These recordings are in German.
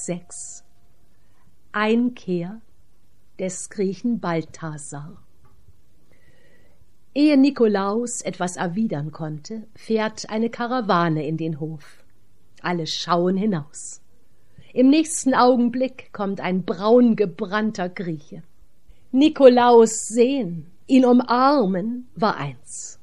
6. Einkehr des Griechen Balthasar. Ehe Nikolaus etwas erwidern konnte, fährt eine Karawane in den Hof. Alle schauen hinaus. Im nächsten Augenblick kommt ein braungebrannter Grieche. Nikolaus sehen, ihn umarmen, war eins.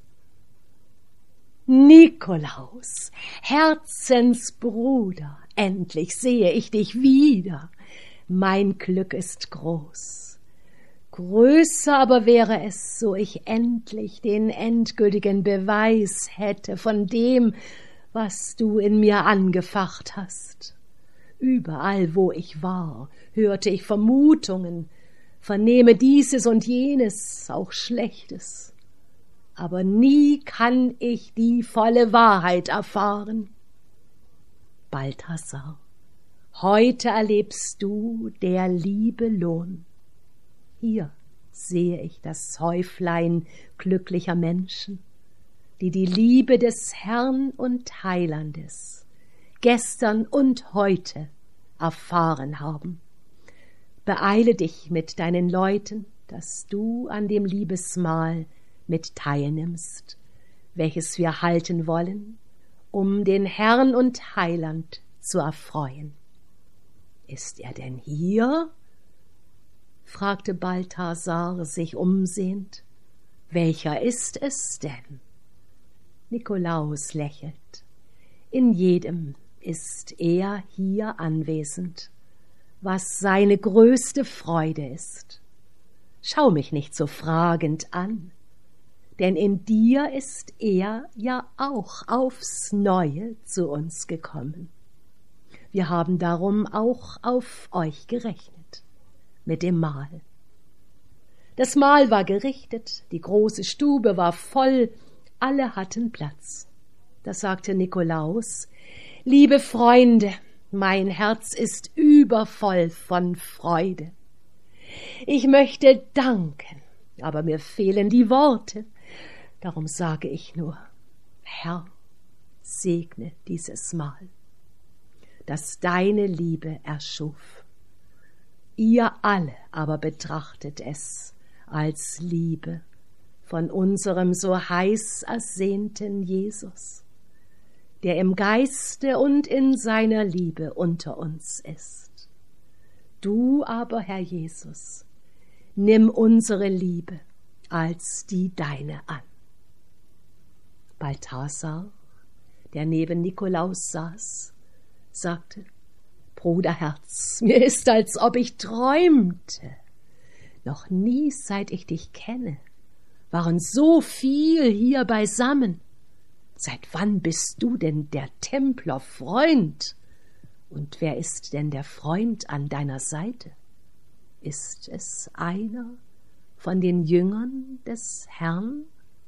Nikolaus, Herzensbruder, endlich sehe ich dich wieder. Mein Glück ist groß. Größer aber wäre es, so ich endlich den endgültigen Beweis hätte von dem, was du in mir angefacht hast. Überall, wo ich war, hörte ich Vermutungen, vernehme dieses und jenes, auch Schlechtes. Aber nie kann ich die volle Wahrheit erfahren. Balthasar, heute erlebst du der Liebe Lohn. Hier sehe ich das Häuflein glücklicher Menschen, die die Liebe des Herrn und Heilandes gestern und heute erfahren haben. Beeile dich mit deinen Leuten, dass du an dem Liebesmahl mit teilnimmst, welches wir halten wollen, um den Herrn und Heiland zu erfreuen. Ist er denn hier? Fragte Balthasar, sich umsehend. Welcher ist es denn? Nikolaus lächelt. In jedem ist er hier anwesend, was seine größte Freude ist. Schau mich nicht so fragend an, denn in dir ist er ja auch aufs Neue zu uns gekommen. Wir haben darum auch auf euch gerechnet, mit dem Mahl. Das Mahl war gerichtet, die große Stube war voll, alle hatten Platz. Da sagte Nikolaus: Liebe Freunde, mein Herz ist übervoll von Freude. Ich möchte danken, aber mir fehlen die Worte. Darum sage ich nur: Herr, segne dieses Mahl, das deine Liebe erschuf. Ihr alle aber betrachtet es als Liebe von unserem so heiß ersehnten Jesus, der im Geiste und in seiner Liebe unter uns ist. Du aber, Herr Jesus, nimm unsere Liebe als die deine an. Balthasar, der neben Nikolaus saß, sagte: Bruderherz, mir ist, als ob ich träumte. Noch nie, seit ich dich kenne, waren so viel hier beisammen. Seit wann bist du denn der Templerfreund? Und wer ist denn der Freund an deiner Seite? Ist es einer von den Jüngern des Herrn?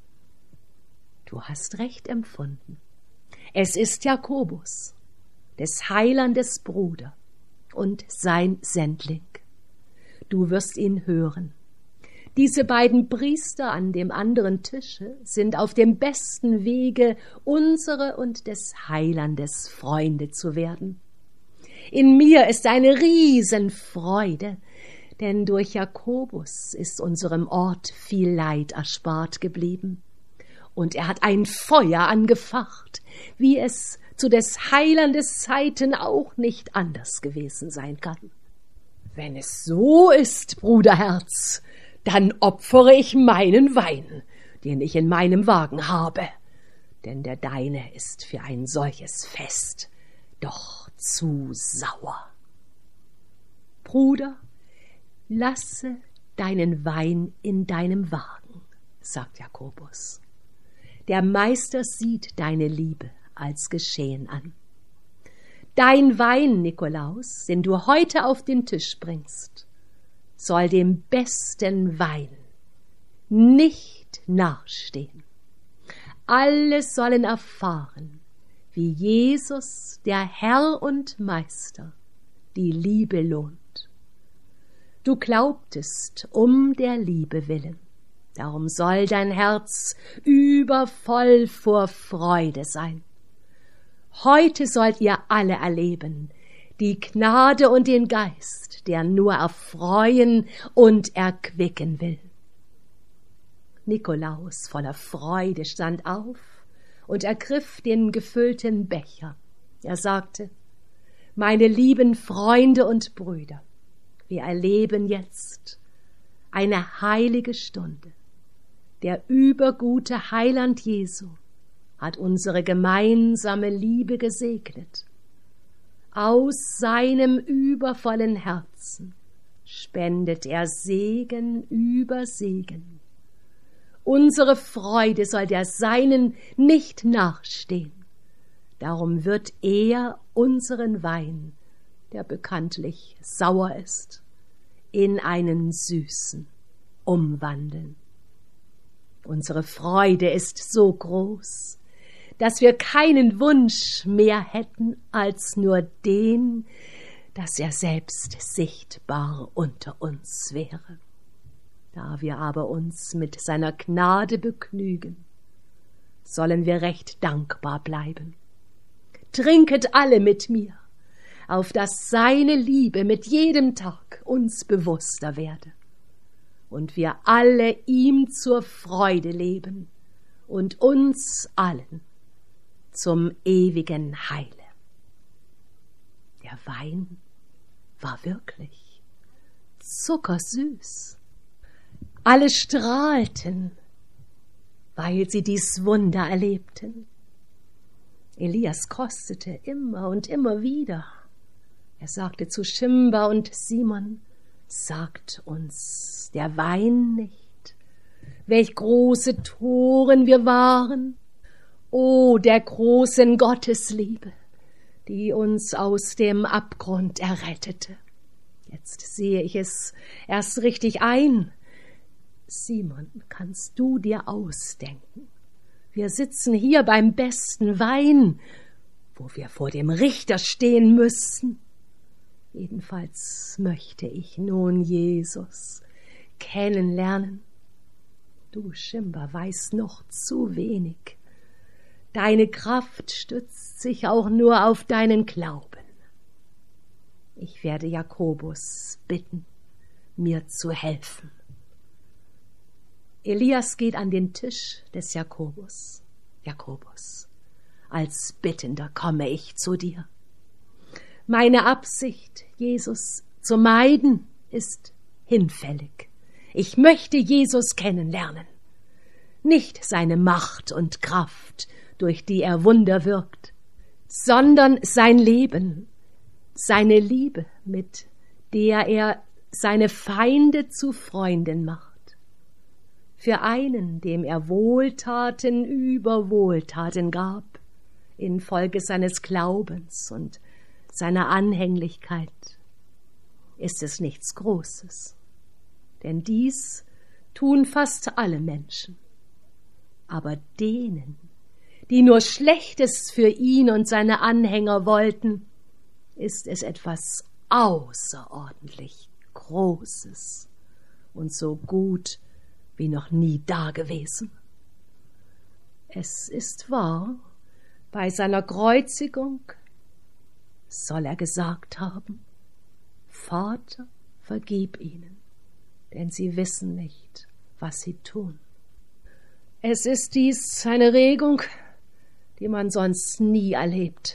Du hast recht empfunden. Es ist Jakobus, des Heilandes Bruder und sein Sendling. Du wirst ihn hören. Diese beiden Priester an dem anderen Tische sind auf dem besten Wege, unsere und des Heilandes Freunde zu werden. In mir ist eine Riesenfreude, denn durch Jakobus ist unserem Ort viel Leid erspart geblieben. Und er hat ein Feuer angefacht, wie es zu des Heilandes Zeiten auch nicht anders gewesen sein kann. Wenn es so ist, Bruderherz, dann opfere ich meinen Wein, den ich in meinem Wagen habe, denn der deine ist für ein solches Fest doch zu sauer. Bruder, lasse deinen Wein in deinem Wagen, sagt Jakobus. Der Meister sieht deine Liebe als geschehen an. Dein Wein, Nikolaus, den du heute auf den Tisch bringst, soll dem besten Wein nicht nachstehen. Alle sollen erfahren, wie Jesus, der Herr und Meister, die Liebe lohnt. Du glaubtest um der Liebe willen, darum soll dein Herz übervoll vor Freude sein. Heute sollt ihr alle erleben die Gnade und den Geist, der nur erfreuen und erquicken will. Nikolaus voller Freude stand auf und ergriff den gefüllten Becher. Er sagte: Meine lieben Freunde und Brüder, wir erleben jetzt eine heilige Stunde. Der übergute Heiland Jesu hat unsere gemeinsame Liebe gesegnet. Aus seinem übervollen Herzen spendet er Segen über Segen. Unsere Freude soll der Seinen nicht nachstehen. Darum wird er unseren Wein, der bekanntlich sauer ist, in einen süßen umwandeln. Unsere Freude ist so groß, dass wir keinen Wunsch mehr hätten als nur den, dass er selbst sichtbar unter uns wäre. Da wir aber uns mit seiner Gnade begnügen, sollen wir recht dankbar bleiben. Trinket alle mit mir, auf dass seine Liebe mit jedem Tag uns bewusster werde und wir alle ihm zur Freude leben und uns allen zum ewigen Heile. Der Wein war wirklich zuckersüß. Alle strahlten, weil sie dies Wunder erlebten. Elias kostete immer und immer wieder. Er sagte zu Schimba und Simon: Sagt uns der Wein nicht, welch große Toren wir waren, o der großen Gottesliebe, die uns aus dem Abgrund errettete. Jetzt sehe ich es erst richtig ein. Simon, kannst du dir ausdenken? Wir sitzen hier beim besten Wein, wo wir vor dem Richter stehen müssten. Jedenfalls möchte ich nun Jesus kennenlernen. Du, Schimba, weißt noch zu wenig. Deine Kraft stützt sich auch nur auf deinen Glauben. Ich werde Jakobus bitten, mir zu helfen. Elias geht an den Tisch des Jakobus. Jakobus, als Bittender komme ich zu dir. Meine Absicht, Jesus zu meiden, ist hinfällig. Ich möchte Jesus kennenlernen. Nicht seine Macht und Kraft, durch die er Wunder wirkt, sondern sein Leben, seine Liebe, mit der er seine Feinde zu Freunden macht. Für einen, dem er Wohltaten über Wohltaten gab, infolge seines Glaubens und seiner Anhänglichkeit, ist es nichts Großes. Denn dies tun fast alle Menschen. Aber denen, die nur Schlechtes für ihn und seine Anhänger wollten, ist es etwas außerordentlich Großes und so gut wie noch nie dagewesen. Es ist wahr, bei seiner Kreuzigung soll er gesagt haben: Vater, vergib ihnen, denn sie wissen nicht, was sie tun. Es ist dies eine Regung, die man sonst nie erlebt.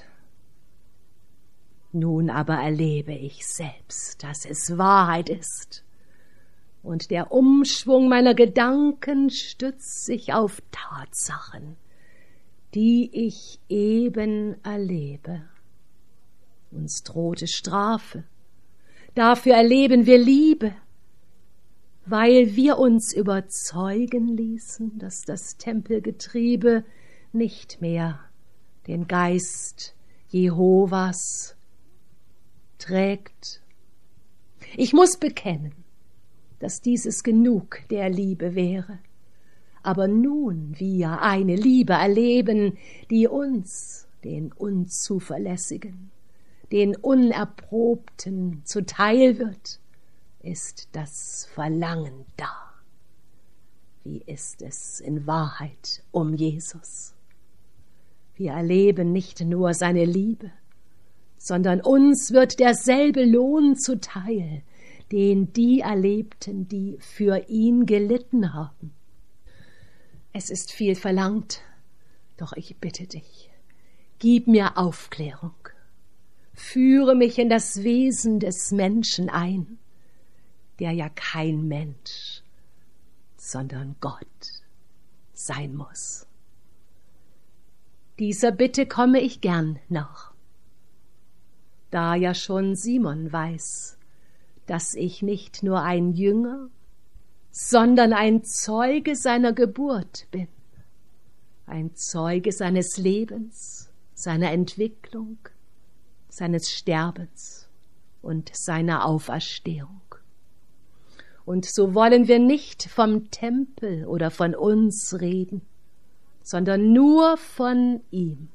Nun aber erlebe ich selbst, dass es Wahrheit ist, und der Umschwung meiner Gedanken stützt sich auf Tatsachen, die ich eben erlebe. Uns drohte Strafe, dafür erleben wir Liebe, weil wir uns überzeugen ließen, dass das Tempelgetriebe nicht mehr den Geist Jehovas trägt. Ich muss bekennen, dass dieses genug der Liebe wäre. Aber nun wir eine Liebe erleben, die uns, den Unzuverlässigen, den Unerprobten zuteil wird, ist das Verlangen da. Wie ist es in Wahrheit um Jesus? Wir erleben nicht nur seine Liebe, sondern uns wird derselbe Lohn zuteil, den die erlebten, die für ihn gelitten haben. Es ist viel verlangt, doch ich bitte dich, gib mir Aufklärung, führe mich in das Wesen des Menschen ein, der ja kein Mensch, sondern Gott sein muss. Dieser Bitte komme ich gern nach, da ja schon Simon weiß, dass ich nicht nur ein Jünger, sondern ein Zeuge seiner Geburt bin, ein Zeuge seines Lebens, seiner Entwicklung, seines Sterbens und seiner Auferstehung. Und so wollen wir nicht vom Tempel oder von uns reden, sondern nur von ihm,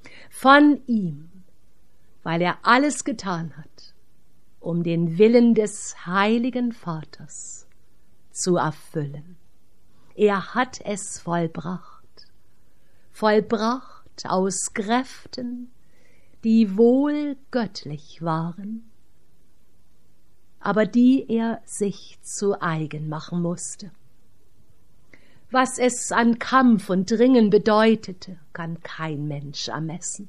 weil er alles getan hat, um den Willen des heiligen Vaters zu erfüllen. Er hat es vollbracht aus Kräften, die wohl göttlich waren, aber die er sich zu eigen machen musste. Was es an Kampf und Ringen bedeutete, kann kein Mensch ermessen,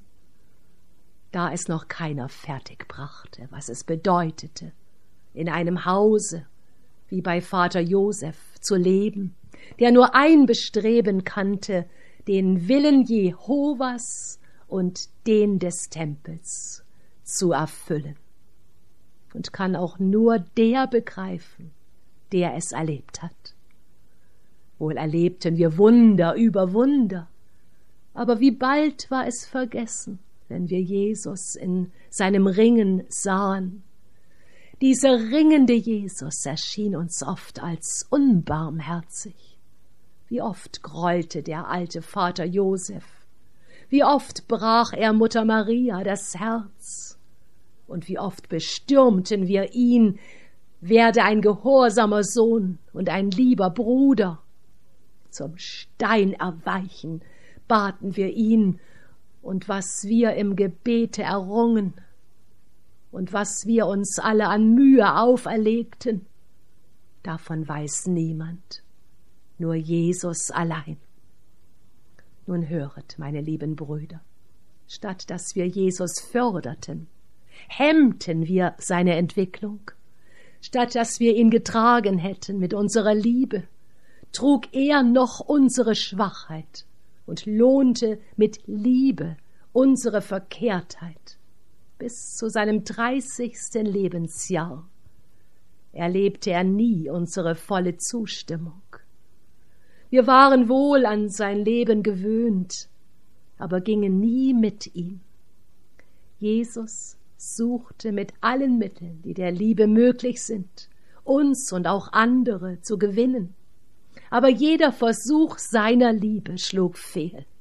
da es noch keiner fertig brachte, was es bedeutete, in einem Hause, wie bei Vater Josef, zu leben, der nur ein Bestreben kannte, den Willen Jehovas und den des Tempels zu erfüllen. Und kann auch nur der begreifen, der es erlebt hat. Wohl erlebten wir Wunder über Wunder, aber wie bald war es vergessen, wenn wir Jesus in seinem Ringen sahen. Dieser ringende Jesus erschien uns oft als unbarmherzig. Wie oft grollte der alte Vater Josef, wie oft brach er Mutter Maria das Herz, und wie oft bestürmten wir ihn, werde ein gehorsamer Sohn und ein lieber Bruder. Zum Stein erweichen baten wir ihn, und was wir im Gebete errungen und was wir uns alle an Mühe auferlegten, davon weiß niemand, nur Jesus allein. Nun höret, meine lieben Brüder, statt dass wir Jesus förderten, hemmten wir seine Entwicklung, statt dass wir ihn getragen hätten mit unserer Liebe, trug er noch unsere Schwachheit und lohnte mit Liebe unsere Verkehrtheit bis zu seinem 30. Lebensjahr. Erlebte er nie unsere volle Zustimmung. Wir waren wohl an sein Leben gewöhnt, aber gingen nie mit ihm. Jesus suchte mit allen Mitteln, die der Liebe möglich sind, uns und auch andere zu gewinnen. Aber jeder Versuch seiner Liebe schlug fehl.